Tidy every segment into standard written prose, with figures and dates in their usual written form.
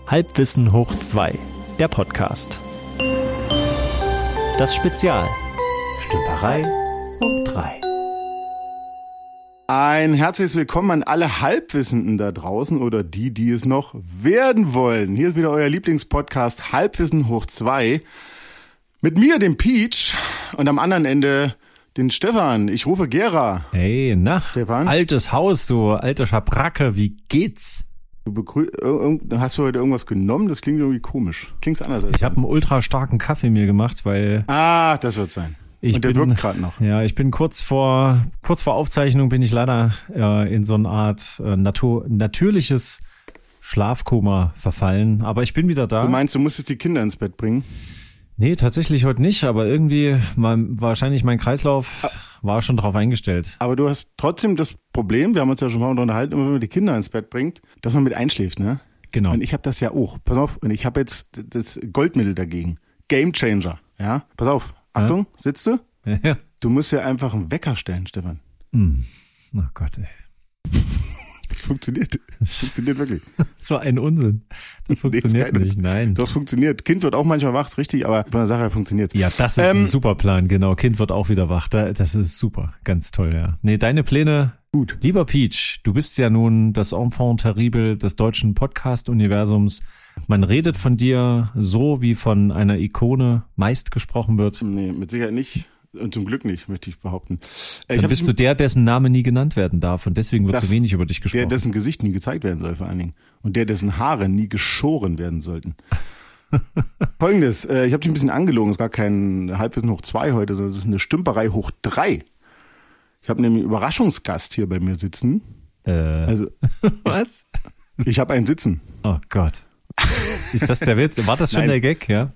Halbwissen hoch 2, der Podcast. Das Spezial. Stümperei hoch 3. Ein herzliches Willkommen an alle Halbwissenden da draußen oder die es noch werden wollen. Hier ist wieder euer Lieblingspodcast Halbwissen hoch 2. Mit mir, dem Peach, und am anderen Ende den Stefan. Ich rufe Gera. Hey, na, Stefan? Altes Haus, du alter Schabracke, wie geht's? Hast du heute irgendwas genommen? Das klingt irgendwie komisch. Klingt's anders als Ich habe einen ultra starken Kaffee mir gemacht, weil... das wird sein. Und der wirkt gerade noch. Ja, ich bin kurz vor Aufzeichnung bin ich leider in so eine Art natürliches Schlafkoma verfallen. Aber ich bin wieder da. Du meinst, du musstest die Kinder ins Bett bringen? Nee, tatsächlich heute nicht, aber irgendwie wahrscheinlich mein Kreislauf war schon drauf eingestellt. Aber du hast trotzdem das Problem, wir haben uns ja schon mal unterhalten, immer wenn man die Kinder ins Bett bringt, dass man mit einschläft, ne? Genau. Und ich habe das ja auch. Pass auf, und ich habe jetzt das Goldmittel dagegen. Game Changer, ja? Pass auf, Achtung, sitzt du? Ja. Du musst ja einfach einen Wecker stellen, Stefan. Oh Gott, ey. Das funktioniert. Das funktioniert wirklich. So ein Unsinn. Das funktioniert nicht, nein. Das funktioniert. Kind wird auch manchmal wach, ist richtig, aber bei der Sache funktioniert. Ja, das ist ein super Plan, genau. Kind wird auch wieder wach. Das ist super, ganz toll, ja. Nee, deine Pläne, gut. Lieber Peach, du bist ja nun das Enfant terrible des deutschen Podcast-Universums. Man redet von dir so, wie von einer Ikone meist gesprochen wird. Nee, mit Sicherheit nicht. Und zum Glück nicht, möchte ich behaupten. Dann bist du der, dessen Name nie genannt werden darf und deswegen wird so wenig über dich gesprochen. Der, dessen Gesicht nie gezeigt werden soll vor allen Dingen. Und der, dessen Haare nie geschoren werden sollten. Folgendes, ich habe dich ein bisschen angelogen, es ist gar kein Halbwissen hoch 2 heute, sondern es ist eine Stümperei hoch 3. Ich habe nämlich einen Überraschungsgast hier bei mir sitzen. Was? Ich habe einen sitzen. Oh Gott. Ist das der Witz? War das schon der Gag, ja?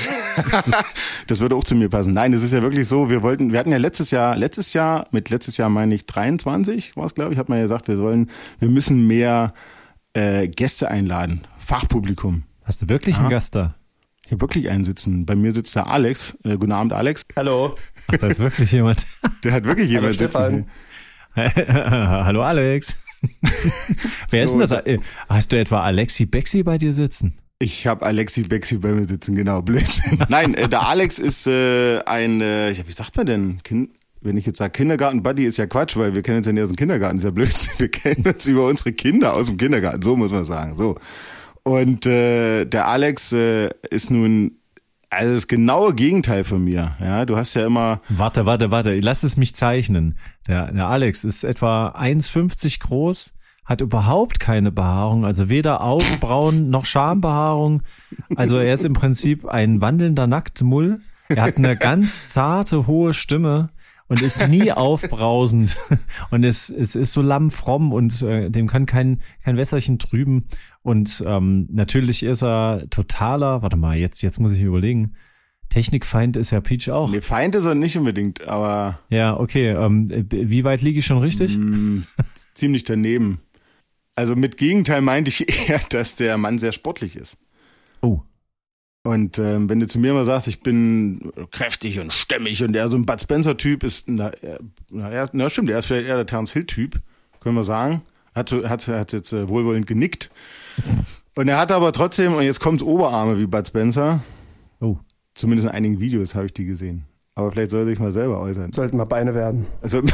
Das würde auch zu mir passen. Nein, es ist ja wirklich so, wir hatten ja letztes Jahr meine ich 23, war es glaube ich, hat man ja gesagt, wir müssen mehr Gäste einladen, Fachpublikum. Hast du wirklich einen Gast da? Ich habe wirklich einen sitzen. Bei mir sitzt der Alex. Guten Abend, Alex. Hallo. Ach, da ist wirklich jemand. Der hat wirklich jemand sitzen. Hallo Alex. Wer ist denn das? Hast du etwa Alexi Bexi bei dir sitzen? Ich habe Alexi Bexi bei mir sitzen, genau, Blödsinn. Nein, der Alex ist wie sagt man denn? Wenn ich jetzt sage Kindergarten-Buddy, ist ja Quatsch, weil wir kennen uns ja nicht aus dem Kindergarten, ist ja Blödsinn. Wir kennen uns über unsere Kinder aus dem Kindergarten, so muss man sagen. So. Und der Alex ist nun also das genaue Gegenteil von mir. Ja, du hast ja immer... Warte, lass es mich zeichnen. Der Alex ist etwa 1,50 groß, hat überhaupt keine Behaarung, also weder Augenbrauen noch Schambehaarung. Also er ist im Prinzip ein wandelnder Nacktmull. Er hat eine ganz zarte, hohe Stimme und ist nie aufbrausend und es ist so lammfromm und dem kann kein Wässerchen trüben. Und natürlich ist er totaler, warte mal, jetzt muss ich überlegen, Technikfeind ist ja Peach auch. Nee, Feind ist er nicht unbedingt, aber... Ja, okay, wie weit liege ich schon richtig? Ziemlich daneben. Also mit Gegenteil meinte ich eher, dass der Mann sehr sportlich ist. Oh. Und wenn du zu mir mal sagst, ich bin kräftig und stämmig und der so ein Bud Spencer-Typ ist, stimmt, er ist vielleicht eher der Terence Hill-Typ, können wir sagen. Hat jetzt wohlwollend genickt. Und er hat aber trotzdem, und jetzt kommt's Oberarme wie Bud Spencer. Oh. Zumindest in einigen Videos habe ich die gesehen. Aber vielleicht soll er sich mal selber äußern. Sollten mal Beine werden. Sollten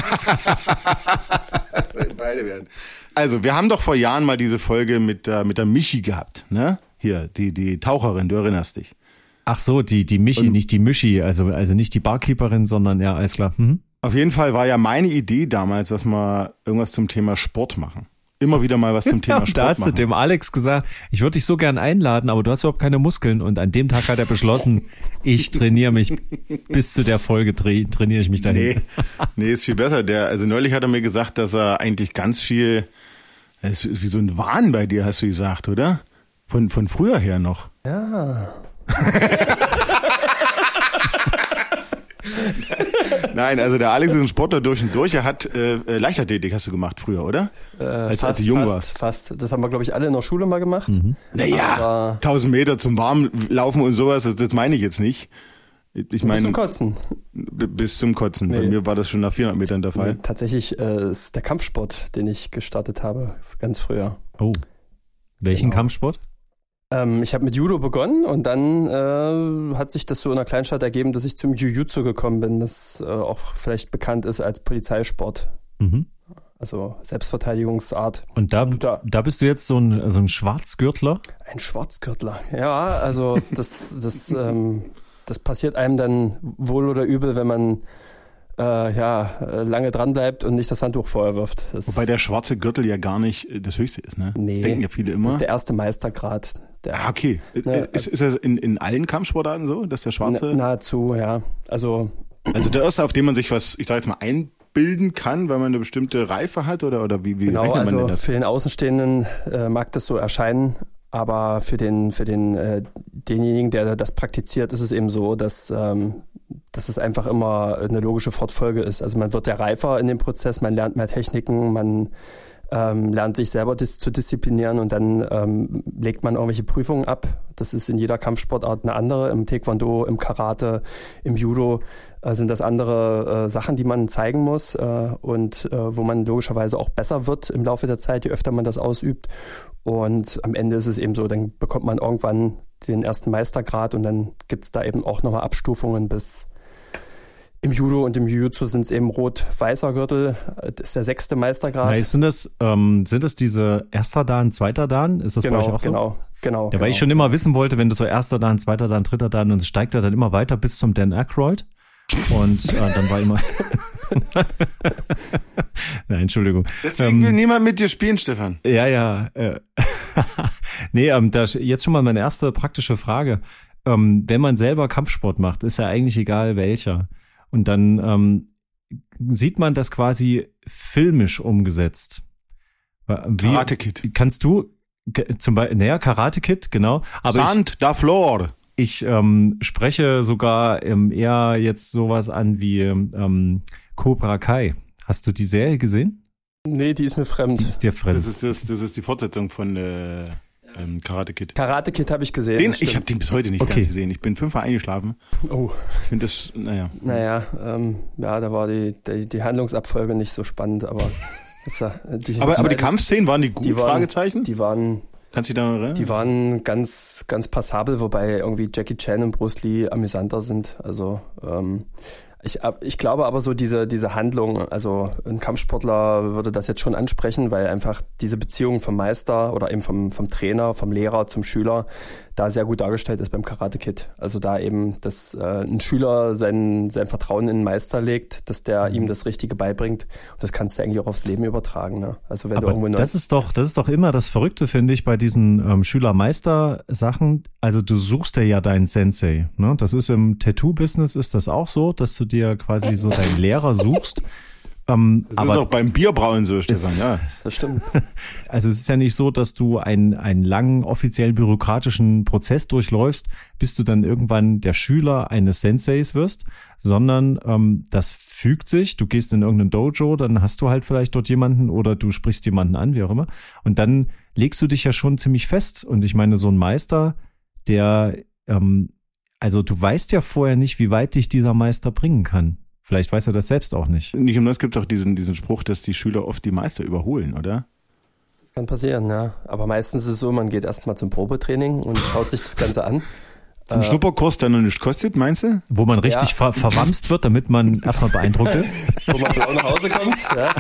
Beine werden. Also, wir haben doch vor Jahren mal diese Folge mit der Michi gehabt, ne? Hier, die Taucherin, du erinnerst dich. Ach so, die Michi, und nicht die Mischi, also nicht die Barkeeperin, sondern ja, alles klar. Auf jeden Fall war ja meine Idee damals, dass wir irgendwas zum Thema Sport machen. Immer wieder mal was zum Thema Sport machen. Da hast du dem Alex gesagt, ich würde dich so gern einladen, aber du hast überhaupt keine Muskeln. Und an dem Tag hat er beschlossen, ich trainiere mich, bis zu der Folge trainiere ich mich dahin. Nee, ist viel besser. Also neulich hat er mir gesagt, dass er eigentlich ganz viel, es ist wie so ein Wahn bei dir, hast du gesagt, oder? Von früher her noch. Ja. Nein, also der Alex ist ein Sportler durch und durch. Er hat Leichtathletik hast du gemacht früher, oder? Als du jung warst. Fast. Das haben wir, glaube ich, alle in der Schule mal gemacht. Naja, 1000 Meter zum Warmlaufen und sowas, das meine ich jetzt nicht. Ich meine, bis zum Kotzen. Bis zum Kotzen. Nee. Bei mir war das schon nach 400 Metern der Fall. Nee, tatsächlich ist der Kampfsport, den ich gestartet habe, ganz früher. Oh. Welchen Kampfsport? Ich habe mit Judo begonnen und dann hat sich das so in einer Kleinstadt ergeben, dass ich zum Jiu-Jitsu gekommen bin, das auch vielleicht bekannt ist als Polizeisport. Mhm. Also Selbstverteidigungsart. Und da bist du jetzt so ein Schwarzgürtler? Ein Schwarzgürtler, ja, also das passiert einem dann wohl oder übel, wenn man lange dran bleibt und nicht das Handtuch vorher wirft. Wobei der schwarze Gürtel ja gar nicht das Höchste ist, ne? Nee, das denken ja viele immer. Das ist der erste Meistergrad. Okay. Ist das in allen Kampfsportarten so, dass der schwarze... Nahezu, ja. Also der erste, auf den man sich was, ich sage jetzt mal, einbilden kann, weil man eine bestimmte Reife hat oder wie genau, rechnet man also denn das? für den Außenstehenden mag das so erscheinen, aber für denjenigen, der das praktiziert, ist es eben so, dass es einfach immer eine logische Fortfolge ist. Also man wird ja reifer in dem Prozess, man lernt mehr Techniken, man lernt sich selber zu disziplinieren und dann legt man irgendwelche Prüfungen ab. Das ist in jeder Kampfsportart eine andere. Im Taekwondo, im Karate, im Judo sind das andere Sachen, die man zeigen muss und wo man logischerweise auch besser wird im Laufe der Zeit, je öfter man das ausübt. Und am Ende ist es eben so, dann bekommt man irgendwann den ersten Meistergrad und dann gibt's da eben auch nochmal Abstufungen bis im Judo und im Jiu-Jitsu sind es eben rot-weißer Gürtel. Das ist der 6. Meistergrad. Nein, sind das diese erster Dan, zweiter Dan? Ist das bei euch auch so? Genau. Ja, weil ich schon immer wissen wollte, wenn du so erster Dan, zweiter Dan, dritter Dan und es steigt er dann immer weiter bis zum Dan Aykroyd. Und dann war immer... Nein, Entschuldigung. Deswegen will niemand mit dir spielen, Stefan. Ja. Nee, jetzt schon mal meine erste praktische Frage. Wenn man selber Kampfsport macht, ist ja eigentlich egal welcher. Und dann sieht man das quasi filmisch umgesetzt. Karate Kid. Kannst du zum Beispiel, Karate Kid, genau. Aber Sand, da Floor. Ich spreche sogar eher jetzt sowas an wie Cobra Kai. Hast du die Serie gesehen? Nee, die ist mir fremd. Die ist dir fremd. Das ist die Fortsetzung von Karate Kid. Karate Kid habe ich gesehen. Ich habe den bis heute nicht ganz gesehen. Ich bin 5-mal eingeschlafen. Oh. Ich finde das, naja. Da war die Handlungsabfolge nicht so spannend, aber... aber die Kampfszenen, waren die gut? Fragezeichen? Die waren... Kannst du dich da noch erinnern? Die waren ganz, ganz passabel, wobei irgendwie Jackie Chan und Bruce Lee amüsanter sind. Also ich glaube aber so diese Handlung, also ein Kampfsportler würde das jetzt schon ansprechen, weil einfach diese Beziehung vom Meister oder eben vom Trainer, vom Lehrer zum Schüler da sehr gut dargestellt ist beim Karate Kid. Also da eben, dass ein Schüler sein Vertrauen in den Meister legt, dass der ihm das Richtige beibringt. Und das kannst du eigentlich auch aufs Leben übertragen. Ne? Also wenn aber du das ist doch immer das Verrückte, finde ich, bei diesen Schüler-Meister-Sachen. Also du suchst ja deinen Sensei. Ne? Das ist im Tattoo-Business ist das auch so, dass du dir quasi so deinen Lehrer suchst. Das aber ist auch beim Bierbrauen so, Stefan, ja. Das stimmt. Also es ist ja nicht so, dass du einen langen, offiziell bürokratischen Prozess durchläufst, bis du dann irgendwann der Schüler eines Senseis wirst, sondern das fügt sich. Du gehst in irgendein Dojo, dann hast du halt vielleicht dort jemanden oder du sprichst jemanden an, wie auch immer. Und dann legst du dich ja schon ziemlich fest. Und ich meine, so ein Meister, der, also du weißt ja vorher nicht, wie weit dich dieser Meister bringen kann. Vielleicht weiß er das selbst auch nicht. Nicht um das gibt es auch diesen Spruch, dass die Schüler oft die Meister überholen, oder? Das kann passieren, ja. Aber meistens ist es so, man geht erstmal zum Probetraining und schaut sich das Ganze an. Zum Schnupperkurs, der noch nicht kostet, meinst du? Wo man richtig verwamst wird, damit man erstmal beeindruckt ist. Wo man blau nach Hause kommt.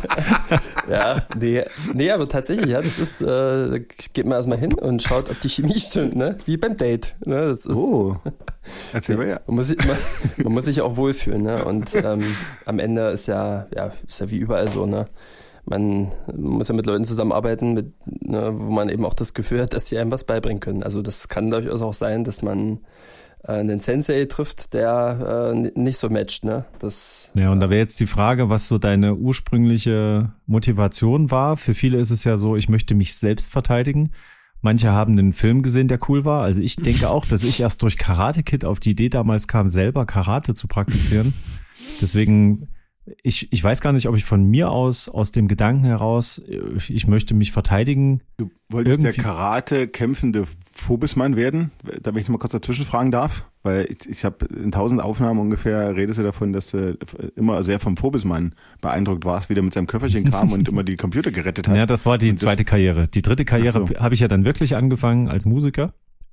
Ja, nee, aber tatsächlich, ja, das ist, geht man erstmal hin und schaut, ob die Chemie stimmt, ne? Wie beim Date. Ne? Das ist, erzähl mal ja. Man muss sich auch wohlfühlen, ne? Und am Ende ist ja wie überall so, ne? Man muss ja mit Leuten zusammenarbeiten, wo man eben auch das Gefühl hat, dass sie einem was beibringen können. Also das kann durchaus auch sein, dass man einen Sensei trifft, der nicht so matcht. Ne? Und da wäre jetzt die Frage, was so deine ursprüngliche Motivation war. Für viele ist es ja so, ich möchte mich selbst verteidigen. Manche haben einen Film gesehen, der cool war. Also ich denke auch, dass ich erst durch Karate Kid auf die Idee damals kam, selber Karate zu praktizieren. Deswegen... Ich weiß gar nicht, ob ich von mir aus dem Gedanken heraus, ich möchte mich verteidigen. Du wolltest der Karate kämpfende Phobismann werden? Da wenn ich mal kurz dazwischen fragen darf, weil ich habe in 1000 Aufnahmen ungefähr redest du davon, dass du immer sehr vom Phobismann beeindruckt warst, wie der mit seinem Köfferchen kam und immer die Computer gerettet hat. Ja, das war die zweite Karriere. Die dritte Karriere habe ich ja dann wirklich angefangen als Musiker.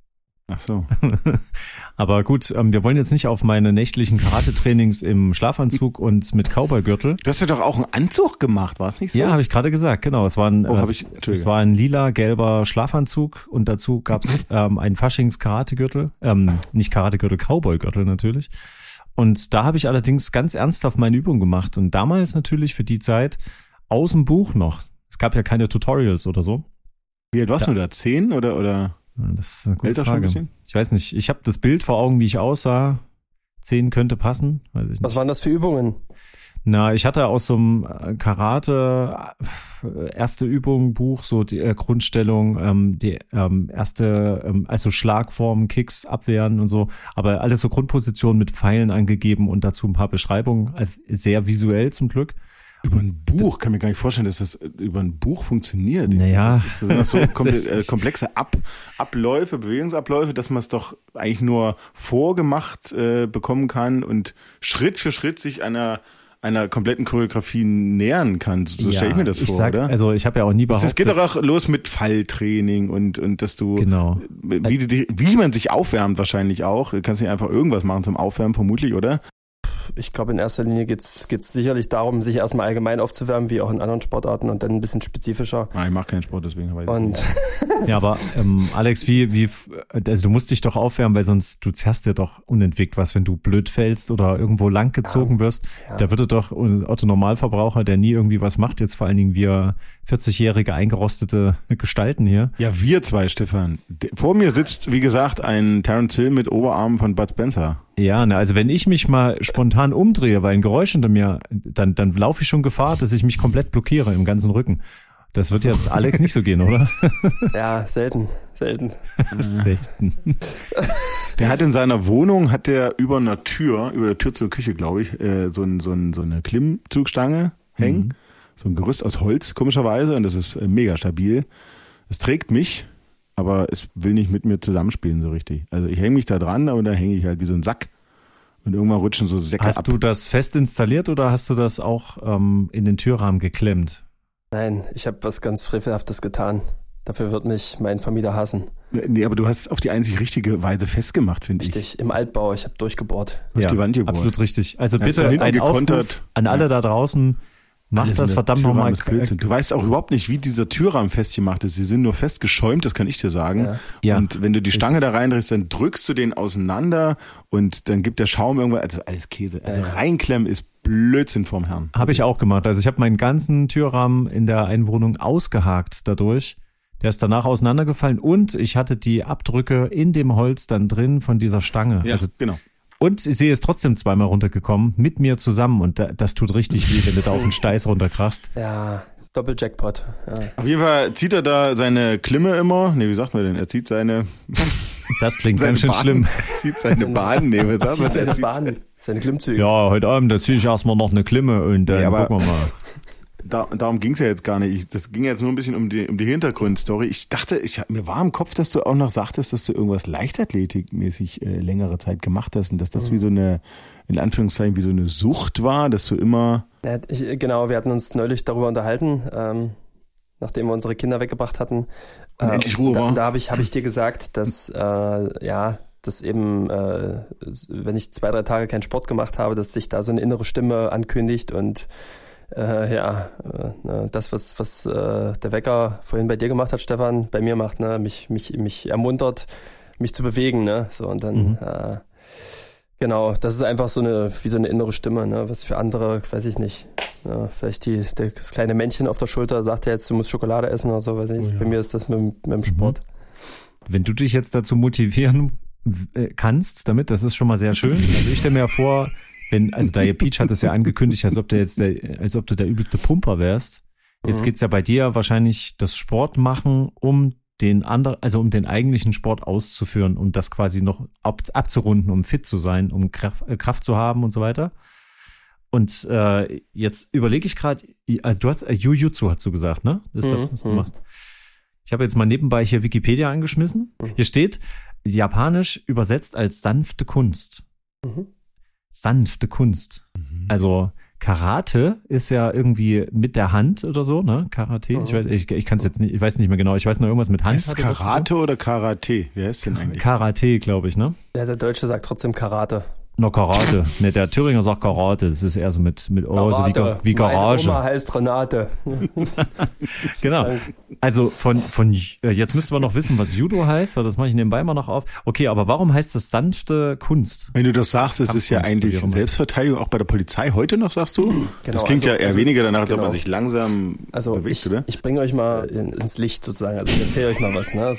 Ach so. Aber gut, wir wollen jetzt nicht auf meine nächtlichen Karate-Trainings im Schlafanzug und mit Cowboy-Gürtel. Du hast ja doch auch einen Anzug gemacht, war es nicht so? Ja, habe ich gerade gesagt, genau. Es war ein lila-gelber Schlafanzug und dazu gab's einen Faschings-Karate-Gürtel. Nicht Karate-Gürtel, Cowboy-Gürtel natürlich. Und da habe ich allerdings ganz ernsthaft meine Übung gemacht. Und damals natürlich für die Zeit aus dem Buch noch. Es gab ja keine Tutorials oder so. Wie alt warst du da? 10 oder? Das ist eine gute Älter Frage. Schon ein bisschen? Ich weiß nicht, ich habe das Bild vor Augen, wie ich aussah. 10 könnte passen, weiß ich nicht. Was waren das für Übungen? Na, ich hatte aus so einem Karate erste Übung Buch so die Grundstellung, die erste, also Schlagformen, Kicks, Abwehren und so, aber alles so Grundpositionen mit Pfeilen angegeben und dazu ein paar Beschreibungen, sehr visuell zum Glück. Über ein Buch, kann mir gar nicht vorstellen, dass das über ein Buch funktioniert. Naja. Das sind so komplexe Abläufe, Bewegungsabläufe, dass man es doch eigentlich nur vorgemacht bekommen kann und Schritt für Schritt sich einer kompletten Choreografie nähern kann. So stelle ich mir das vor, oder? Also ich habe ja auch nie behauptet. Das geht doch auch los mit Falltraining und dass du, genau. wie man sich aufwärmt wahrscheinlich auch. Du kannst nicht einfach irgendwas machen zum Aufwärmen, vermutlich, oder? Ich glaube, in erster Linie geht's sicherlich darum, sich erstmal allgemein aufzuwärmen, wie auch in anderen Sportarten und dann ein bisschen spezifischer. Ich mache keinen Sport, deswegen weiß ich nicht. Ja, aber Alex, also du musst dich doch aufwärmen, weil sonst du zerrst dir doch unentwegt was, wenn du blöd fällst oder irgendwo lang gezogen wirst. Ja. Da würde doch Otto Normalverbraucher, der nie irgendwie was macht, jetzt vor allen Dingen wir 40-jährige eingerostete Gestalten hier. Ja, wir zwei, Stefan. Vor mir sitzt, wie gesagt, ein Terence Hill mit Oberarmen von Bud Spencer. Ja, also wenn ich mich mal spontan umdrehe, weil ein Geräusch hinter mir, dann laufe ich schon Gefahr, dass ich mich komplett blockiere im ganzen Rücken. Das wird jetzt Alex nicht so gehen, oder? Ja, selten. Selten. Der hat in seiner Wohnung, über der Tür zur Küche, glaube ich, so eine Klimmzugstange hängen. So ein Gerüst aus Holz, komischerweise, und das ist mega stabil. Es trägt mich, aber es will nicht mit mir zusammenspielen so richtig. Also ich hänge mich da dran, aber dann hänge ich halt wie so ein Sack. Und irgendwann rutschen so Säcke ab. Hast du das fest installiert oder hast du das auch in den Türrahmen geklemmt? Nein, ich habe was ganz Frevelhaftes getan. Dafür wird mich mein Vermieter hassen. Nee, aber du hast es auf die einzig richtige Weise festgemacht, finde ich. Richtig, im Altbau. Ich habe durchgebohrt. Durch die Wand gebohrt. Absolut richtig. Also bitte ein Aufruf an alle da draußen. Macht das verdammt nochmal. Du weißt auch überhaupt nicht, wie dieser Türrahmen festgemacht ist. Sie sind nur fest geschäumt, das kann ich dir sagen. Ja. Und wenn du die Stange da reindrehst, dann drückst du den auseinander und dann gibt der Schaum irgendwann, das ist alles Käse. Also reinklemmen ist Blödsinn vom Herrn. Habe ich auch gemacht. Also ich habe meinen ganzen Türrahmen in der Einwohnung ausgehakt dadurch. Der ist danach auseinandergefallen und ich hatte die Abdrücke in dem Holz dann drin von dieser Stange. Ja, also, genau. Und sie ist trotzdem zweimal runtergekommen, mit mir zusammen. Und das tut richtig weh, wenn du da auf den Steiß runterkrachst. Ja, Doppeljackpot. Ja. Auf jeden Fall zieht er da seine Klimme immer. Nee, wie sagt man denn? Er zieht seine... Das klingt ganz schön schlimm. Er zieht seine Bahn. Nee, was sagt man? Seine Bahn, seine Klimmzüge. Ja, heute Abend, da ziehe ich erstmal noch eine Klimme und dann gucken wir mal. Darum ging es ja jetzt gar nicht. Das ging jetzt nur ein bisschen um die Hintergrundstory. Ich dachte, mir war im Kopf, dass du auch noch sagtest, dass du irgendwas Leichtathletikmäßig längere Zeit gemacht hast und dass das wie so eine, in Anführungszeichen, wie so eine Sucht war, dass du immer... Ja, genau, wir hatten uns neulich darüber unterhalten, nachdem wir unsere Kinder weggebracht hatten. Und endlich Ruhe war. Da habe ich dir gesagt, dass dass eben, wenn ich 2-3 Tage keinen Sport gemacht habe, dass sich da so eine innere Stimme ankündigt und das, was der Wecker vorhin bei dir gemacht hat, Stefan, bei mir macht, ne, mich ermuntert, mich zu bewegen, ne, so, und dann, genau, das ist einfach wie so eine innere Stimme, ne, was für andere, weiß ich nicht, ja, vielleicht das kleine Männchen auf der Schulter sagt ja jetzt, du musst Schokolade essen oder so, weiß ich nicht, bei mir ist das mit dem Sport. Wenn du dich jetzt dazu motivieren kannst damit, das ist schon mal sehr schön, also ich stelle mir ja vor, der Peach hat es ja angekündigt, als ob du der übelste Pumper wärst. Jetzt geht's ja bei dir wahrscheinlich das Sport machen, um den eigentlichen Sport auszuführen, um das quasi noch abzurunden, um fit zu sein, um Kraft zu haben und so weiter. Und jetzt überlege ich gerade, also du hast Jiu-Jitsu, hast du gesagt, ne? Das ist das, was du machst. Ich habe jetzt mal nebenbei hier Wikipedia angeschmissen. Hier steht, japanisch übersetzt als sanfte Kunst. Sanfte Kunst. Also Karate ist ja irgendwie mit der Hand oder so, ne? Karate. Ich kann es jetzt nicht, ich weiß nicht mehr genau. Ich weiß noch irgendwas mit Hand. Ist Karate oder Karate? Wer ist denn eigentlich? Karate, glaube ich, ne? Ja, der Deutsche sagt trotzdem Karate. No, Karate. Ne, der Thüringer sagt Karate. Das ist eher so mit oh, so wie Garage. Meine Oma heißt Renate. Genau. Also jetzt müssten wir noch wissen, was Judo heißt, weil das mache ich nebenbei mal noch auf. Okay, aber warum heißt das sanfte Kunst? Wenn du das sagst, es ist ja eigentlich Selbstverteidigung, auch bei der Polizei heute noch, sagst du? Genau, das klingt ja eher weniger danach, als ob man sich langsam bewegt, oder? Ich bringe euch mal ins Licht sozusagen, also ich erzähle euch mal was, ne?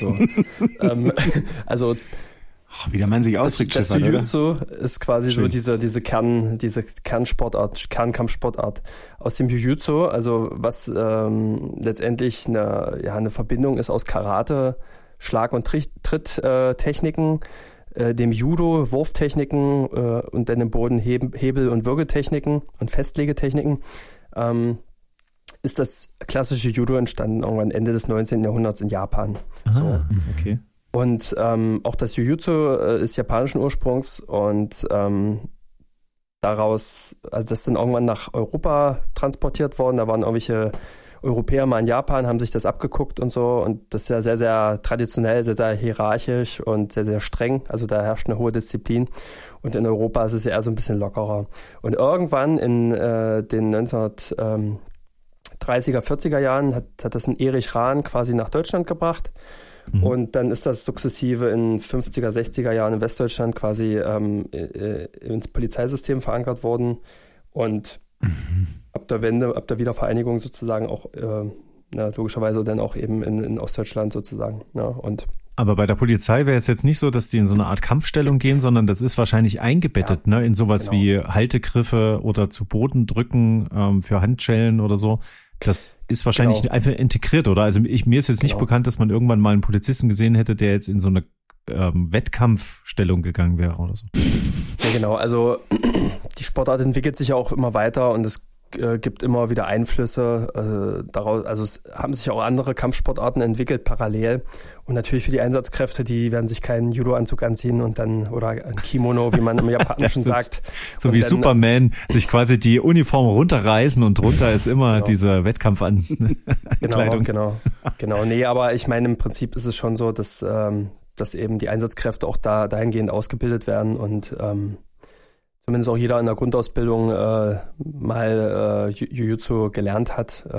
Also wie der Mann sich ausdrückt, das Jiu-Jitsu ist quasi schön. So diese Kernsportart, Kernkampfsportart aus dem Jiu-Jitsu, also was letztendlich eine Verbindung ist aus Karate, Schlag- und Tritttechniken, dem Judo, Wurftechniken und dann im Boden Hebel- und Würgetechniken und Festlegetechniken, ist das klassische Judo entstanden irgendwann Ende des 19. Jahrhunderts in Japan. So. Okay. Und auch das Jiu-Jitsu ist japanischen Ursprungs und daraus, also das ist dann irgendwann nach Europa transportiert worden. Da waren irgendwelche Europäer mal in Japan, haben sich das abgeguckt und so. Und das ist ja sehr, sehr traditionell, sehr, sehr hierarchisch und sehr, sehr streng. Also da herrscht eine hohe Disziplin. Und in Europa ist es ja eher so ein bisschen lockerer. Und irgendwann in den 1930er, 40er Jahren hat das ein Erich Rahn quasi nach Deutschland gebracht. Und dann ist das sukzessive in 50er, 60er Jahren in Westdeutschland quasi ins Polizeisystem verankert worden und ab der Wiedervereinigung sozusagen auch logischerweise dann auch eben in Ostdeutschland sozusagen. Ja, aber bei der Polizei wäre es jetzt nicht so, dass die in so eine Art Kampfstellung gehen, sondern das ist wahrscheinlich eingebettet, ne, in sowas wie Haltegriffe oder zu Boden drücken für Handschellen oder so. Das ist wahrscheinlich einfach integriert, oder? Also mir ist jetzt nicht bekannt, dass man irgendwann mal einen Polizisten gesehen hätte, der jetzt in so eine Wettkampfstellung gegangen wäre oder so. Ja, genau. Also die Sportart entwickelt sich ja auch immer weiter und es gibt immer wieder Einflüsse daraus. Also es haben sich auch andere Kampfsportarten entwickelt parallel. Und natürlich für die Einsatzkräfte, die werden sich keinen Judo-Anzug anziehen und dann oder ein Kimono, wie man im Japanischen sagt. So und wie dann, Superman sich quasi die Uniform runterreißen und drunter ist immer diese Wettkampfankleidung. Genau. Nee, aber ich meine, im Prinzip ist es schon so, dass eben die Einsatzkräfte auch dahingehend ausgebildet werden und zumindest auch jeder in der Grundausbildung mal Jiu-Jitsu gelernt hat,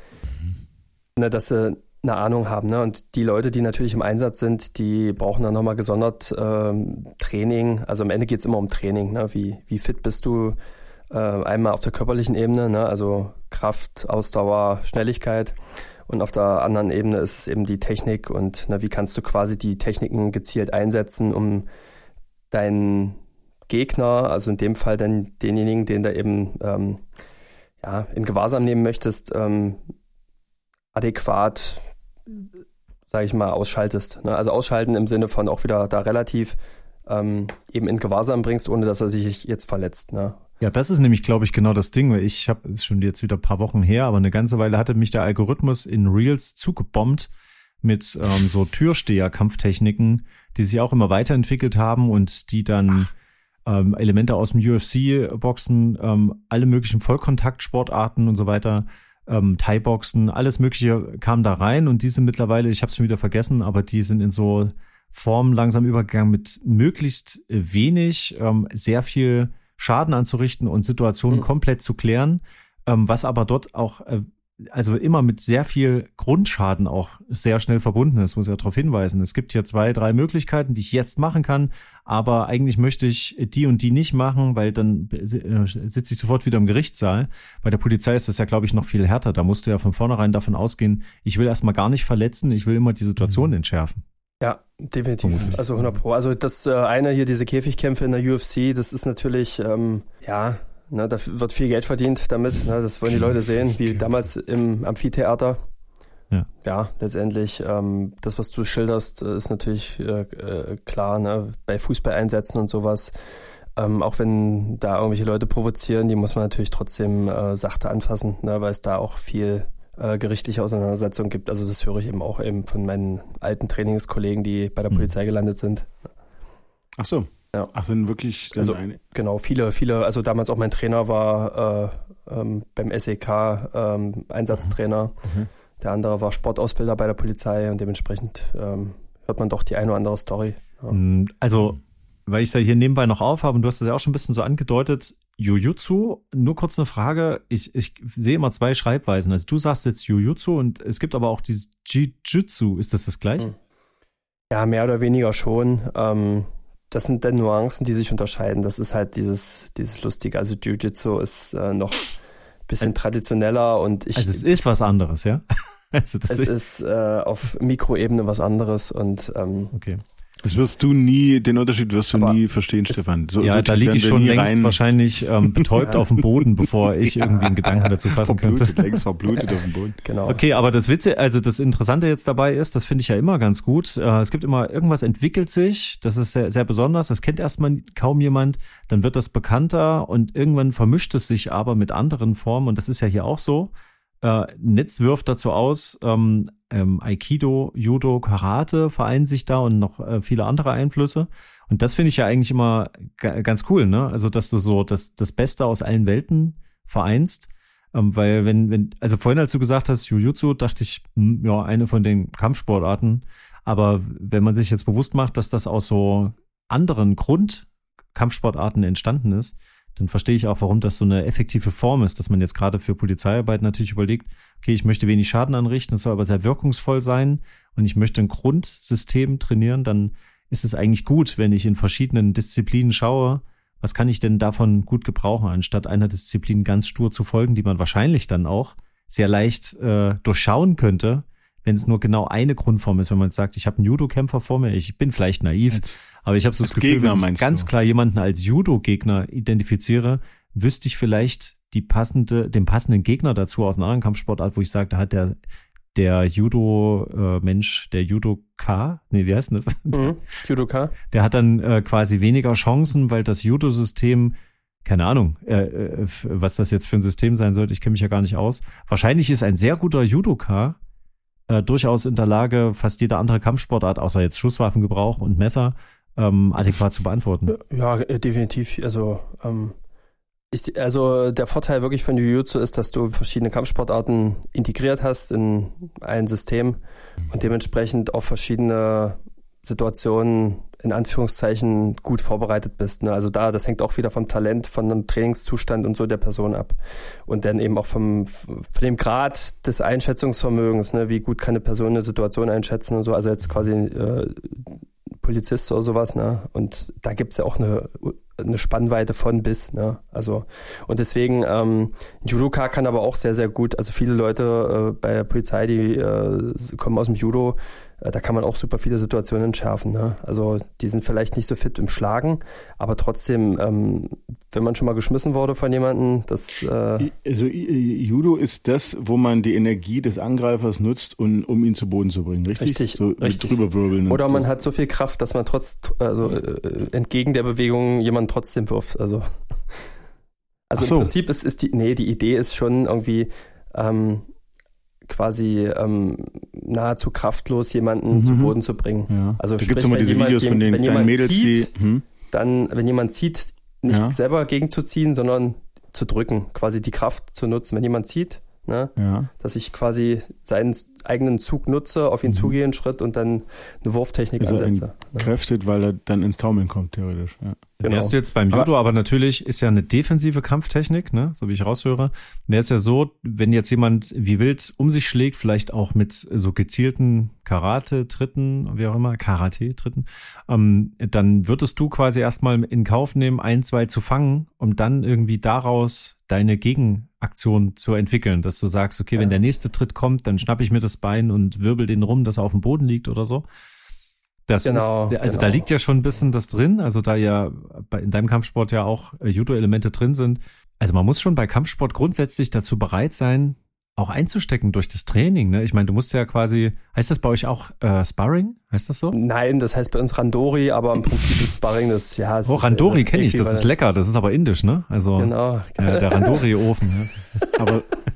dass sie eine Ahnung haben. Ne? Und die Leute, die natürlich im Einsatz sind, die brauchen dann nochmal gesondert Training. Also am Ende geht es immer um Training. Ne? Wie fit bist du? Einmal auf der körperlichen Ebene, ne? Also Kraft, Ausdauer, Schnelligkeit. Und auf der anderen Ebene ist es eben die Technik und wie kannst du quasi die Techniken gezielt einsetzen, um deinen Gegner, also in dem Fall dann denjenigen, den du eben in Gewahrsam nehmen möchtest, adäquat, sage ich mal, ausschaltest. Ne? Also ausschalten im Sinne von auch wieder da relativ eben in Gewahrsam bringst, ohne dass er sich jetzt verletzt. Ne? Ja, das ist nämlich, glaube ich, genau das Ding. Ich habe es schon jetzt wieder ein paar Wochen her, aber eine ganze Weile hatte mich der Algorithmus in Reels zugebombt mit so Türsteher-Kampftechniken, die sich auch immer weiterentwickelt haben und die dann Elemente aus dem UFC-Boxen, alle möglichen Vollkontaktsportarten und so weiter, Thai-Boxen, alles Mögliche kam da rein und die sind mittlerweile, ich habe es schon wieder vergessen, aber die sind in so Form langsam übergegangen mit möglichst wenig, sehr viel Schaden anzurichten und Situationen komplett zu klären, was aber dort auch also immer mit sehr viel Grundschaden auch sehr schnell verbunden ist, muss ich ja darauf hinweisen. Es gibt hier 2, 3 Möglichkeiten, die ich jetzt machen kann, aber eigentlich möchte ich die und die nicht machen, weil dann sitze ich sofort wieder im Gerichtssaal. Bei der Polizei ist das ja, glaube ich, noch viel härter. Da musst du ja von vornherein davon ausgehen, ich will erstmal gar nicht verletzen, ich will immer die Situation entschärfen. Ja, definitiv. Also 100%. Also das eine hier, diese Käfigkämpfe in der UFC, das ist natürlich, da wird viel Geld verdient damit. Ne, das wollen die Leute sehen, wie damals im Amphitheater. Ja, letztendlich, das, was du schilderst, ist natürlich klar, ne, bei Fußballeinsätzen und sowas. Auch wenn da irgendwelche Leute provozieren, die muss man natürlich trotzdem sachte anfassen, ne, weil es da auch viel gerichtliche Auseinandersetzung gibt. Also das höre ich eben auch eben von meinen alten Trainingskollegen, die bei der Polizei gelandet sind. Ach so. Ja. Ach, dann wirklich Also genau, viele, also damals auch mein Trainer war beim SEK Einsatztrainer. Der andere war Sportausbilder bei der Polizei und dementsprechend hört man doch die eine oder andere Story. Ja. Also, weil ich da hier nebenbei noch aufhabe und du hast das ja auch schon ein bisschen so angedeutet, Jujutsu, nur kurz eine Frage, ich sehe immer 2 Schreibweisen, also du sagst jetzt Jujutsu und es gibt aber auch dieses Jiu-Jitsu, ist das gleiche? Ja, mehr oder weniger schon. Das sind dann Nuancen, die sich unterscheiden. Das ist halt dieses Lustige. Also Jiu-Jitsu ist noch ein bisschen traditioneller und Also es ist was anderes, ja? Also es ist auf Mikroebene was anderes und okay. Das den Unterschied wirst du nie verstehen, Stefan. Ja, da liege ich schon längst wahrscheinlich betäubt auf dem Boden, bevor ich irgendwie einen Gedanken dazu fassen könnte. Längst verblutet auf dem Boden. Genau. Okay, aber das Interessante jetzt dabei ist, das finde ich ja immer ganz gut, es gibt immer, irgendwas entwickelt sich, das ist sehr, sehr besonders, das kennt erstmal kaum jemand, dann wird das bekannter und irgendwann vermischt es sich aber mit anderen Formen und das ist ja hier auch so. Netz wirft dazu aus, Aikido, Judo, Karate vereinen sich da und noch viele andere Einflüsse. Und das finde ich ja eigentlich immer ganz cool, ne? Also, dass du so das Beste aus allen Welten vereinst. Weil also vorhin, als du gesagt hast, Jiu-Jitsu, dachte ich, ja, eine von den Kampfsportarten. Aber wenn man sich jetzt bewusst macht, dass das aus so anderen Grundkampfsportarten entstanden ist, dann verstehe ich auch, warum das so eine effektive Form ist, dass man jetzt gerade für Polizeiarbeit natürlich überlegt, okay, ich möchte wenig Schaden anrichten, es soll aber sehr wirkungsvoll sein und ich möchte ein Grundsystem trainieren, dann ist es eigentlich gut, wenn ich in verschiedenen Disziplinen schaue, was kann ich denn davon gut gebrauchen, anstatt einer Disziplin ganz stur zu folgen, die man wahrscheinlich dann auch sehr leicht durchschauen könnte, wenn es nur genau eine Grundform ist, wenn man jetzt sagt, ich habe einen Judo-Kämpfer vor mir, ich bin vielleicht naiv, aber ich habe so das Gefühl, wenn ich ganz klar jemanden als Judo-Gegner identifiziere, wüsste ich vielleicht den passenden Gegner dazu aus einer anderen Kampfsportart, wo ich sage, da hat der Judo-Mensch, der Judoka, wie heißt denn das? Judoka. Der hat dann quasi weniger Chancen, weil das Judo-System, keine Ahnung, was das jetzt für ein System sein sollte, ich kenne mich ja gar nicht aus. Wahrscheinlich ist ein sehr guter Judoka durchaus in der Lage, fast jede andere Kampfsportart, außer jetzt Schusswaffengebrauch und Messer, adäquat zu beantworten. Ja, definitiv. Also der Vorteil wirklich von Jiu-Jitsu ist, dass du verschiedene Kampfsportarten integriert hast in ein System und dementsprechend auf verschiedene Situationen in Anführungszeichen gut vorbereitet bist. Ne? Also das hängt auch wieder vom Talent, von einem Trainingszustand und so der Person ab. Und dann eben auch von dem Grad des Einschätzungsvermögens, ne? Wie gut kann eine Person eine Situation einschätzen und so. Also jetzt quasi Polizist oder sowas, ne? Und da gibt's ja auch eine Spannweite von bis, ne? Also, und deswegen, Judoka kann aber auch sehr, sehr gut, also viele Leute bei der Polizei, die kommen aus dem Judo, da kann man auch super viele Situationen entschärfen, ne? Also, die sind vielleicht nicht so fit im Schlagen, aber trotzdem, wenn man schon mal geschmissen wurde von jemandem, Also, Judo ist das, wo man die Energie des Angreifers nutzt, um ihn zu Boden zu bringen, richtig? Richtig, so richtig. Drüberwirbeln. Oder man hat so viel Kraft, dass man entgegen der Bewegung jemanden trotzdem wirft, also im Prinzip die Idee ist schon irgendwie, quasi nahezu kraftlos jemanden zu Boden zu bringen. Ja. Also da gibt's immer diese Videos von den kleinen Mädels, wenn jemand zieht, nicht selber gegenzuziehen, sondern zu drücken, quasi die Kraft zu nutzen. Wenn jemand zieht, ne, dass ich quasi seinen eigenen Zug nutze, auf ihn zugehe einen Schritt und dann eine Wurftechnik ansetze. Kräftet, weil er dann ins Taumeln kommt, theoretisch. Ja. Genau. Wärst du jetzt beim Judo, aber natürlich ist ja eine defensive Kampftechnik, ne, so wie ich raushöre. Wäre es ja so, wenn jetzt jemand wie wild um sich schlägt, vielleicht auch mit so gezielten Karate-Tritten, wie auch immer, Karate-Tritten, dann würdest du quasi erstmal in Kauf nehmen, 1, 2 zu fangen, um dann irgendwie daraus deine Gegenaktion zu entwickeln, dass du sagst, okay, wenn der nächste Tritt kommt, dann schnapp ich mir das Bein und wirbel den rum, dass er auf dem Boden liegt oder so. Da liegt ja schon ein bisschen das drin, also da ja in deinem Kampfsport ja auch Judo-Elemente drin sind. Also man muss schon bei Kampfsport grundsätzlich dazu bereit sein, auch einzustecken durch das Training. Ne? Ich meine, du musst ja quasi, heißt das bei euch auch Sparring? Heißt das so? Nein, das heißt bei uns Randori, aber im Prinzip ist Sparring das, ja. Randori kenne ich, das ist lecker, das ist aber indisch, ne? Also genau. Der Randori-Ofen. Ja. Aber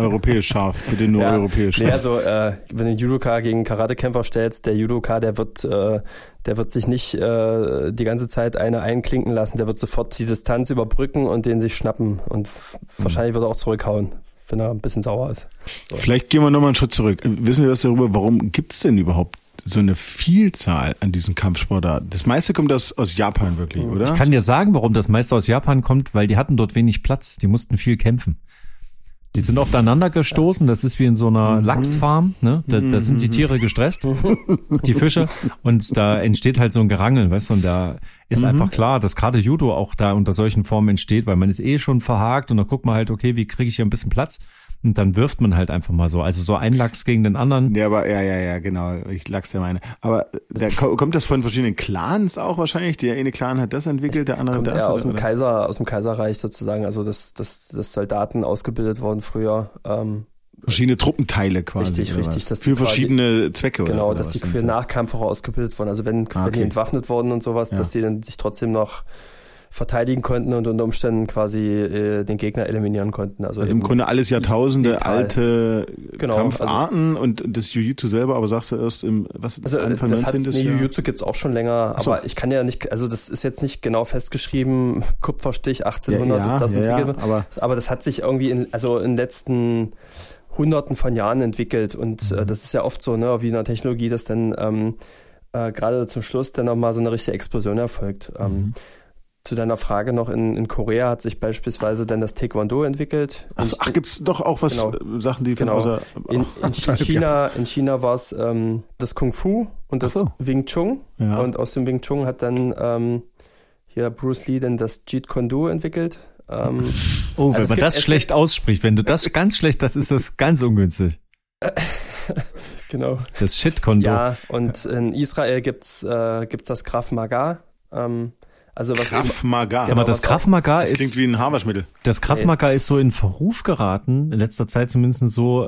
europäisch scharf, bitte nur europäisch scharf. Nee, also wenn du einen Judoka gegen Karatekämpfer stellst, der Judoka, der wird sich nicht die ganze Zeit eine einklinken lassen, der wird sofort die Distanz überbrücken und den sich schnappen und wahrscheinlich wird er auch zurückhauen, wenn er ein bisschen sauer ist. So. Vielleicht gehen wir nochmal einen Schritt zurück. Wissen wir was darüber, warum gibt es denn überhaupt so eine Vielzahl an diesen Kampfsportarten? Das meiste kommt aus Japan wirklich, oder? Ich kann dir sagen, warum das meiste aus Japan kommt, weil die hatten dort wenig Platz. Die mussten viel kämpfen. Die sind aufeinander gestoßen. Das ist wie in so einer Lachsfarm. Ne? Da sind die Tiere gestresst, die Fische. Und da entsteht halt so ein Gerangel, weißt du? Und da ist einfach klar, dass gerade Judo auch da unter solchen Formen entsteht, weil man ist schon verhakt und dann guckt man halt, okay, wie kriege ich hier ein bisschen Platz? Und dann wirft man halt einfach mal so. Also so ein Lachs gegen den anderen. Ja, aber ja, genau. Ich Lachs der meine. Aber kommt das von verschiedenen Clans auch wahrscheinlich? Der eine Clan hat das entwickelt, der andere kommt das? Ja, aus dem Kaiserreich sozusagen. Also dass Soldaten ausgebildet wurden früher. Verschiedene Truppenteile quasi. Richtig. Dass für verschiedene Zwecke, genau, oder dass die für Nahkampf auch ausgebildet wurden. Also wenn die entwaffnet wurden und sowas, dass die dann sich trotzdem noch verteidigen konnten und unter Umständen quasi den Gegner eliminieren konnten. Also im Grunde alles Jahrtausende digital. Alte Kampfarten also, und das Jiu-Jitsu selber, aber sagst du erst Anfang 19. Jahr? Jiu-Jitsu gibt's auch schon länger, aber ich kann ja nicht, also das ist jetzt nicht genau festgeschrieben, Kupferstich 1800 ist das entwickelt, aber das hat sich irgendwie in den letzten Hunderten von Jahren entwickelt und das ist ja oft so, ne, wie in der Technologie, dass dann gerade zum Schluss dann nochmal so eine richtige Explosion erfolgt. Zu deiner Frage noch, in Korea hat sich beispielsweise dann das Taekwondo entwickelt. Gibt's doch auch was, Sachen, die von in China war es das Kung Fu und das Wing Chun. Ja. Und aus dem Wing Chun hat dann hier Bruce Lee dann das Jeet Kune Do entwickelt. Wenn man das schlecht ausspricht, wenn du das ganz schlecht, das ist das ganz ungünstig. Genau. Das Shit Kune Do. Ja, und in Israel gibt's das Krav Maga. Krav Maga. Aber das Krav Maga das klingt wie ein Haarwaschmittel. Das Krav Maga ist so in Verruf geraten, in letzter Zeit zumindest so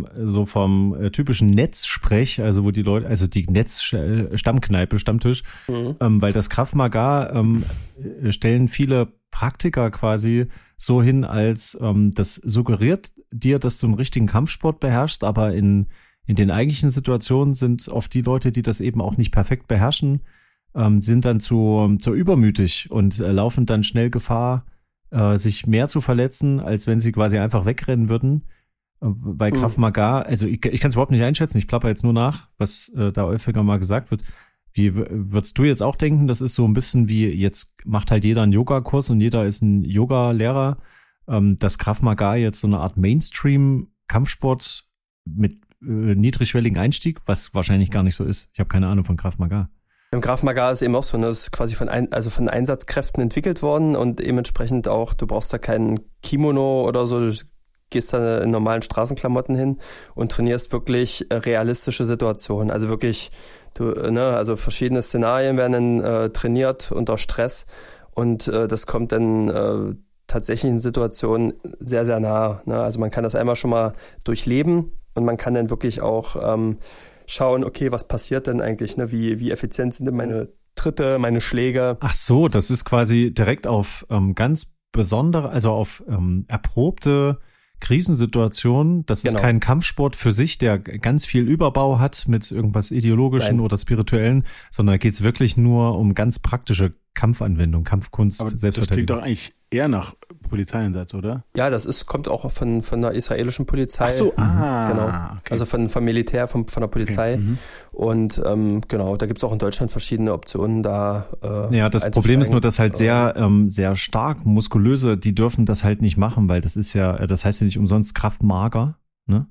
vom typischen Netzsprech, also wo die Leute, also die Stammkneipe, Stammtisch, weil das Krav Maga stellen viele Praktiker quasi so hin, als das suggeriert dir, dass du einen richtigen Kampfsport beherrschst, aber in den eigentlichen Situationen sind oft die Leute, die das eben auch nicht perfekt beherrschen, sind dann zu übermütig und laufen dann schnell Gefahr, sich mehr zu verletzen, als wenn sie quasi einfach wegrennen würden. Bei Krav Maga, also ich kann es überhaupt nicht einschätzen, ich plapper jetzt nur nach, was da häufiger mal gesagt wird. Wie würdest du jetzt auch denken, das ist so ein bisschen wie, jetzt macht halt jeder einen Yogakurs und jeder ist ein Yoga-Lehrer, dass Krav Maga jetzt so eine Art Mainstream-Kampfsport mit niedrigschwelligen Einstieg, was wahrscheinlich gar nicht so ist. Ich habe keine Ahnung von Krav Maga. Im Krav Maga ist eben auch so, das ist quasi von Einsatzkräften entwickelt worden und dementsprechend auch, du brauchst da keinen Kimono oder so, du gehst da in normalen Straßenklamotten hin und trainierst wirklich realistische Situationen. Also wirklich, also verschiedene Szenarien werden dann trainiert unter Stress und das kommt dann tatsächlich in Situationen sehr, sehr nah. Ne? Also man kann das einmal schon mal durchleben und man kann dann wirklich auch schauen, okay, was passiert denn eigentlich, ne? Wie effizient sind denn meine Tritte, meine Schläge? Ach so, das ist quasi direkt auf ganz besondere, also auf erprobte Krisensituationen. Das ist kein Kampfsport für sich, der ganz viel Überbau hat mit irgendwas Ideologischen oder Spirituellen, sondern da geht es wirklich nur um ganz praktische Kampfanwendung, Kampfkunst, aber Selbstverteidigung. Das klingt doch eigentlich eher nach Polizeieinsatz, oder? Ja, kommt auch von der israelischen Polizei. Ach so, genau. Okay. Also vom Militär, von der Polizei. Okay. Und da gibt's auch in Deutschland verschiedene Optionen da. Ja, das Problem ist nur, dass halt sehr stark muskulöse, die dürfen das halt nicht machen, weil das ist ja, das heißt ja nicht umsonst Kraftmager, ne?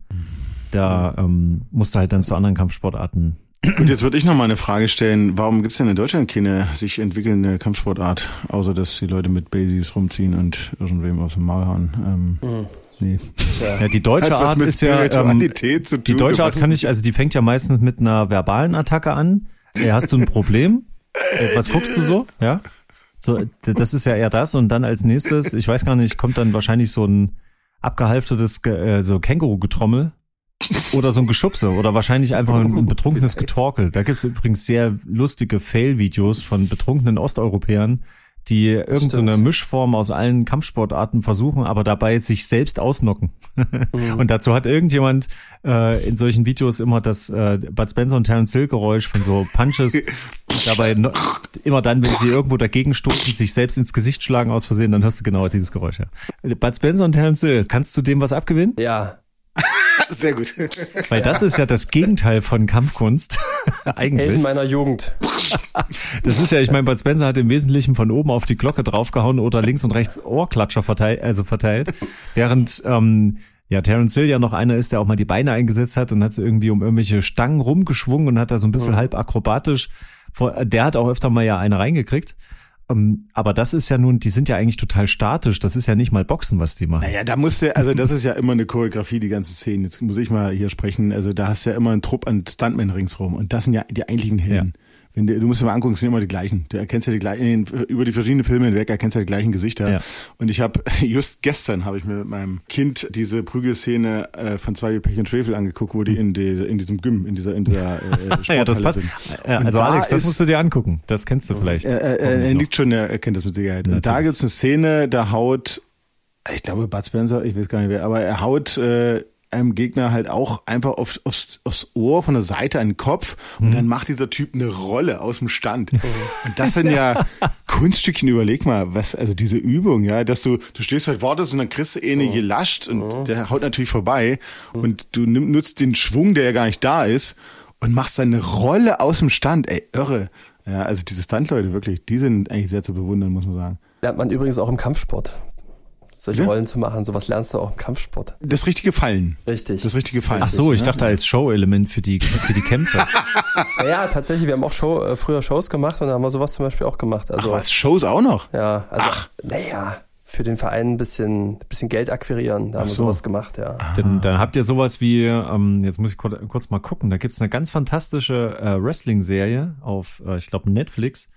Da musst du halt dann zu anderen Kampfsportarten. Gut, jetzt würde ich noch mal eine Frage stellen. Warum gibt's denn in Deutschland keine sich entwickelnde Kampfsportart, außer dass die Leute mit Basies rumziehen und irgendwem auf den Maul hauen? Nee. Ja, die deutsche Art ist ja, die deutsche Art die fängt ja meistens mit einer verbalen Attacke an. Hast du ein Problem? Was guckst du so? Ja. So, das ist ja eher das und dann als nächstes, ich weiß gar nicht, kommt dann wahrscheinlich so ein abgehalftertes so Känguru-Getrommel. Oder so ein Geschubse oder wahrscheinlich einfach ein betrunkenes Getorkel. Da gibt's übrigens sehr lustige Fail-Videos von betrunkenen Osteuropäern, die irgend so eine Mischform aus allen Kampfsportarten versuchen, aber dabei sich selbst ausnocken. Und dazu hat irgendjemand in solchen Videos immer das Bud Spencer und Terence Hill Geräusch von so Punches. Dabei immer dann, wenn sie irgendwo dagegen stoßen, sich selbst ins Gesicht schlagen aus Versehen, dann hörst du genau dieses Geräusch. Ja. Bud Spencer und Terence Hill, kannst du dem was abgewinnen? Ja. Sehr gut. Weil das ist ja das Gegenteil von Kampfkunst. Eigentlich. Helden meiner Jugend. Das ist ja, ich meine, Bud Spencer hat im Wesentlichen von oben auf die Glocke draufgehauen oder links und rechts Ohrklatscher verteilt. Während Terence Hill ja noch einer ist, der auch mal die Beine eingesetzt hat und hat sie irgendwie um irgendwelche Stangen rumgeschwungen und hat da so ein bisschen halb akrobatisch. Der hat auch öfter mal ja eine reingekriegt. Aber das ist ja nun, die sind ja eigentlich total statisch. Das ist ja nicht mal Boxen, was die machen. Naja, also das ist ja immer eine Choreografie, die ganze Szene. Jetzt muss ich mal hier sprechen. Also da hast du ja immer einen Trupp an Stuntmen ringsrum. Und das sind ja die eigentlichen Helden. Ja. Du musst dir mal angucken, es sind immer die gleichen. Du erkennst ja die gleichen, über die verschiedenen Filme hinweg erkennst ja die gleichen Gesichter. Ja. Und ich habe, just gestern habe ich mir mit meinem Kind diese Prügelszene von Zwei wie Pech und Schwefel angeguckt, wo die in diesem Gym, in dieser Sporthalle ja, das passt. sind. Also da Alex, das musst du dir angucken. Das kennst du vielleicht. Er nickt schon, er kennt das mit Sicherheit. Und da gibt's eine Szene, da haut, ich glaube Bud Spencer, ich weiß gar nicht wer, aber er haut einem Gegner halt auch einfach aufs Ohr von der Seite einen Kopf und dann macht dieser Typ eine Rolle aus dem Stand. Und das sind ja Kunststückchen, überleg mal, also diese Übung, ja, dass du stehst halt, wartest und dann kriegst du gelascht und der haut natürlich vorbei und du nutzt den Schwung, der ja gar nicht da ist und machst dann eine Rolle aus dem Stand, irre. Ja, also diese Stuntleute wirklich, die sind eigentlich sehr zu bewundern, muss man sagen. Lernt man übrigens auch im Kampfsport. Solche Rollen zu machen, sowas lernst du auch im Kampfsport. Das richtige Fallen. Richtig. Das richtige Fallen. Ach so, ich dachte als Show-Element für die Kämpfe. Ja, tatsächlich, wir haben auch früher Shows gemacht und da haben wir sowas zum Beispiel auch gemacht. Also, was, Shows auch noch? Ja, also, für den Verein ein bisschen Geld akquirieren, da haben wir sowas gemacht, ja. Dann habt ihr sowas wie, jetzt muss ich kurz mal gucken, da gibt's eine ganz fantastische Wrestling-Serie auf, ich glaube, Netflix.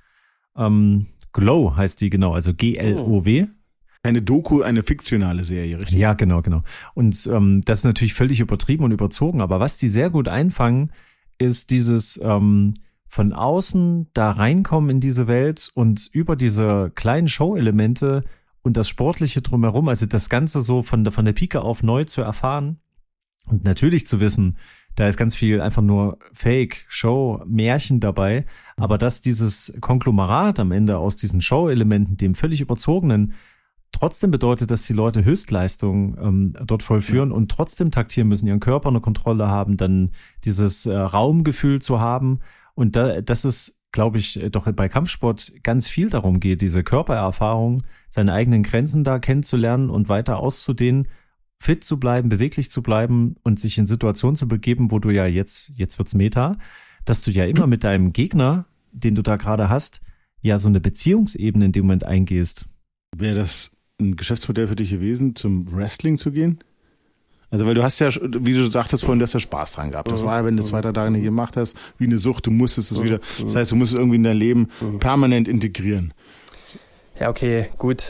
Glow heißt die genau, also GLOW. Eine Doku, eine fiktionale Serie, richtig? Ja, genau. Und das ist natürlich völlig übertrieben und überzogen, aber was die sehr gut einfangen, ist dieses von außen da reinkommen in diese Welt und über diese kleinen Show-Elemente und das Sportliche drumherum, also das Ganze so von der Pike auf neu zu erfahren und natürlich zu wissen, da ist ganz viel einfach nur Fake, Show, Märchen dabei, aber dass dieses Konglomerat am Ende aus diesen Show-Elementen, dem völlig überzogenen, trotzdem bedeutet, dass die Leute Höchstleistungen dort vollführen und trotzdem taktieren müssen, ihren Körper unter Kontrolle haben, dann dieses Raumgefühl zu haben. Und das ist, glaube ich, doch bei Kampfsport ganz viel darum geht, diese Körpererfahrung, seine eigenen Grenzen da kennenzulernen und weiter auszudehnen, fit zu bleiben, beweglich zu bleiben und sich in Situationen zu begeben, wo du ja jetzt wird's Meta, dass du ja immer mit deinem Gegner, den du da gerade hast, ja so eine Beziehungsebene in dem Moment eingehst. Wäre das ein Geschäftsmodell für dich gewesen, zum Wrestling zu gehen? Also weil du hast ja, wie du sagtest vorhin, du hast ja Spaß dran gehabt. Das war ja, wenn du 2, 3 Tage nicht gemacht hast, wie eine Sucht, du musstest es wieder. Das heißt, du musst es irgendwie in dein Leben permanent integrieren. Ja, okay, gut.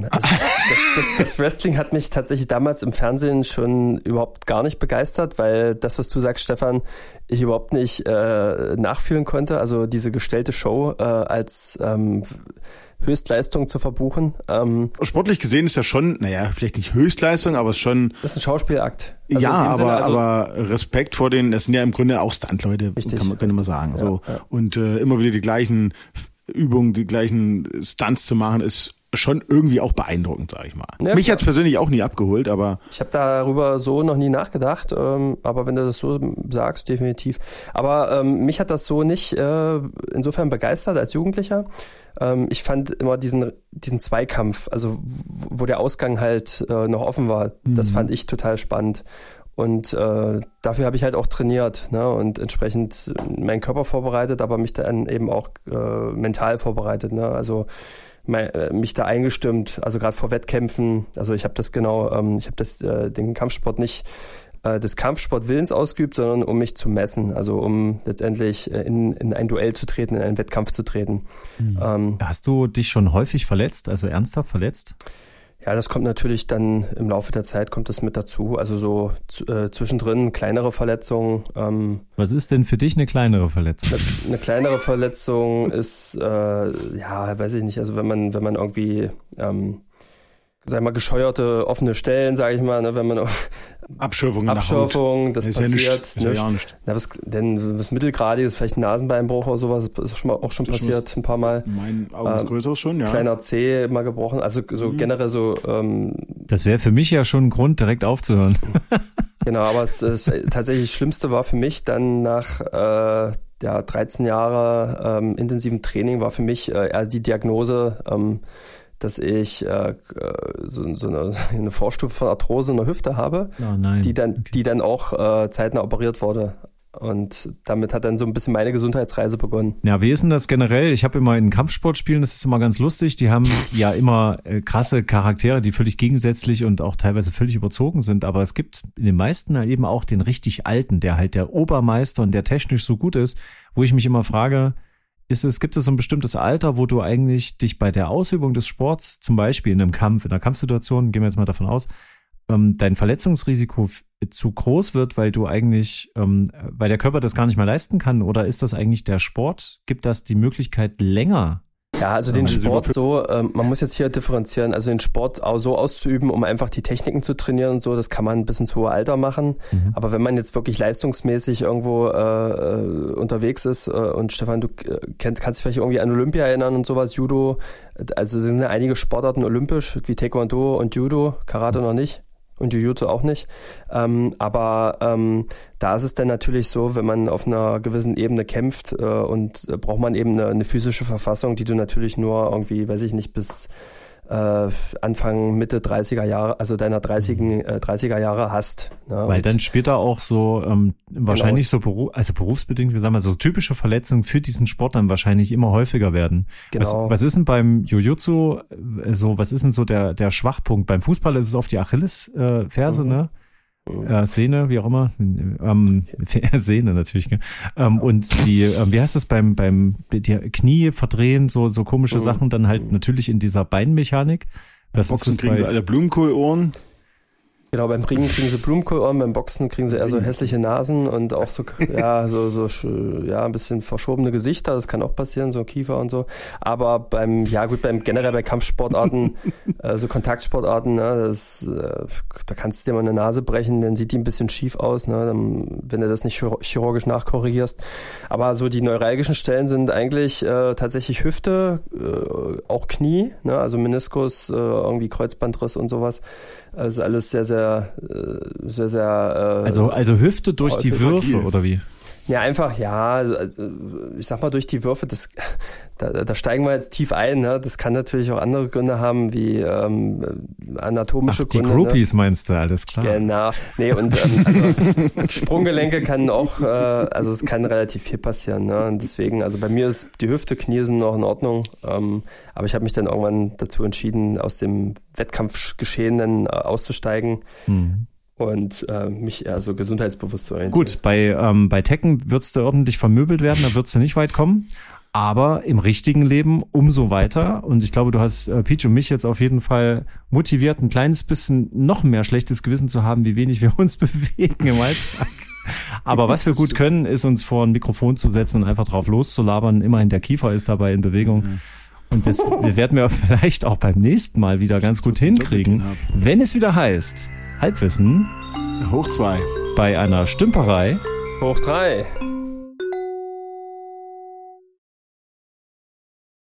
Das Wrestling hat mich tatsächlich damals im Fernsehen schon überhaupt gar nicht begeistert, weil das, was du sagst, Stefan, ich überhaupt nicht nachfühlen konnte. Also diese gestellte Show als Höchstleistung zu verbuchen. Sportlich gesehen ist ja schon, vielleicht nicht Höchstleistung, aber es ist schon... Das ist ein Schauspielakt. Also aber Respekt vor das sind ja im Grunde auch Stuntleute, könnte man sagen. Ja, so. Ja. Und immer wieder die gleichen Übungen, die gleichen Stunts zu machen, ist schon irgendwie auch beeindruckend, sag ich mal. Ja, mich hat's persönlich auch nie abgeholt, aber... Ich habe darüber so noch nie nachgedacht, aber wenn du das so sagst, definitiv. Aber mich hat das so nicht insofern begeistert als Jugendlicher. Ich fand immer diesen Zweikampf, also wo der Ausgang halt noch offen war, das fand ich total spannend. Und dafür habe ich halt auch trainiert, ne, und entsprechend meinen Körper vorbereitet, aber mich dann eben auch mental vorbereitet, ne, also mich da eingestimmt, also gerade vor Wettkämpfen. Also ich habe den Kampfsport nicht des Kampfsportwillens ausgeübt, sondern um mich zu messen, also um letztendlich in ein Duell zu treten, in einen Wettkampf zu treten. Hast du dich schon häufig verletzt, also ernsthaft verletzt? Ja, das kommt natürlich dann im Laufe der Zeit kommt das mit dazu. Also so zwischendrin kleinere Verletzungen. Was ist denn für dich eine kleinere Verletzung? Eine kleinere Verletzung ist, weiß ich nicht, also wenn man irgendwie, sag ich mal, gescheuerte offene Stellen, sage ich mal, ne, wenn man Abschürfung, das passiert. Ist ja nicht. Na, was Mittelgradiges, vielleicht ein Nasenbeinbruch oder sowas, ist auch schon passiert, ein paar Mal. Mein Augen ist größer schon, ja. Kleiner Zeh mal gebrochen, also so generell so. Das wäre für mich ja schon ein Grund, direkt aufzuhören. Genau, aber tatsächlich das Schlimmste war für mich dann nach 13 Jahre intensiven Training war für mich also die Diagnose, dass ich so eine Vorstufe von Arthrose in der Hüfte habe, die dann auch zeitnah operiert wurde. Und damit hat dann so ein bisschen meine Gesundheitsreise begonnen. Ja, wie ist denn das generell? Ich habe immer in Kampfsportspielen, das ist immer ganz lustig, die haben ja immer krasse Charaktere, die völlig gegensätzlich und auch teilweise völlig überzogen sind. Aber es gibt in den meisten eben auch den richtig Alten, der halt der Obermeister und der technisch so gut ist, wo ich mich immer frage, gibt es so ein bestimmtes Alter, wo du eigentlich dich bei der Ausübung des Sports, zum Beispiel in einer Kampfsituation, gehen wir jetzt mal davon aus, dein Verletzungsrisiko zu groß wird, weil du eigentlich, weil der Körper das gar nicht mehr leisten kann? Oder ist das eigentlich der Sport? Gibt das die Möglichkeit länger? Ja, also den Sport so, man muss jetzt hier differenzieren, also den Sport auch so auszuüben, um einfach die Techniken zu trainieren und so, das kann man bis ins hohe Alter machen. Aber wenn man jetzt wirklich leistungsmäßig irgendwo unterwegs ist und Stefan, du kannst dich vielleicht irgendwie an Olympia erinnern und sowas, Judo, also sind ja einige Sportarten olympisch, wie Taekwondo und Judo, Karate noch nicht. Und Jiu-Jitsu auch nicht. Aber da ist es dann natürlich so, wenn man auf einer gewissen Ebene kämpft und braucht man eben eine physische Verfassung, die du natürlich nur irgendwie, weiß ich nicht, bis Anfang, Mitte 30er Jahre, also deiner 30er Jahre hast. Ne? Weil dann später auch so wahrscheinlich genau. So berufsbedingt, wie sagen wir, so typische Verletzungen für diesen Sport dann wahrscheinlich immer häufiger werden. Genau. Was ist denn beim Jiu-Jitsu, was ist denn so der Schwachpunkt? Beim Fußball ist es oft die Achillesferse, ne? Sehne, wie auch immer. Sehne natürlich. Und die, wie heißt das die Knie verdrehen, so komische Sachen, dann halt natürlich in dieser Beinmechanik. Beim Boxen kriegen sie alle Blumenkohlohren. Genau, beim Ringen kriegen sie Blumenkohlohren, beim Boxen kriegen sie eher so hässliche Nasen und auch so, ein bisschen verschobene Gesichter, das kann auch passieren, so Kiefer und so. Aber generell bei Kampfsportarten, so Kontaktsportarten, ne, da kannst du dir mal eine Nase brechen, dann sieht die ein bisschen schief aus, ne, wenn du das nicht chirurgisch nachkorrigierst. Aber so die neuralgischen Stellen sind eigentlich tatsächlich Hüfte, auch Knie, ne, also Meniskus, irgendwie Kreuzbandriss und sowas. Das ist alles sehr, sehr, sehr, sehr. Also Hüfte durch die Würfe oder wie? Ja, einfach, ich sag mal durch die Würfe, da steigen wir jetzt tief ein, ne? Das kann natürlich auch andere Gründe haben, wie anatomische Gründe. Die Groupies, ne? Meinst du, alles klar. Genau. Nee, und also Sprunggelenke kann auch, es kann relativ viel passieren, ne? Und deswegen, also bei mir ist die Hüfte, Knie sind noch in Ordnung, aber ich habe mich dann irgendwann dazu entschieden, aus dem Wettkampfgeschehen dann auszusteigen. Und mich eher so gesundheitsbewusst zu orientieren. Gut, bei Tekken würdest du ordentlich vermöbelt werden, da würdest du nicht weit kommen. Aber im richtigen Leben umso weiter. Und ich glaube, du hast Peach und mich jetzt auf jeden Fall motiviert, ein kleines bisschen noch mehr schlechtes Gewissen zu haben, wie wenig wir uns bewegen im Alltag. Aber was wir gut können, ist uns vor ein Mikrofon zu setzen und einfach drauf loszulabern. Immerhin der Kiefer ist dabei in Bewegung. Und das werden wir vielleicht auch beim nächsten Mal wieder ganz gut hinkriegen, wenn es wieder heißt Halbwissen hoch 2 bei einer Stümperei hoch 3.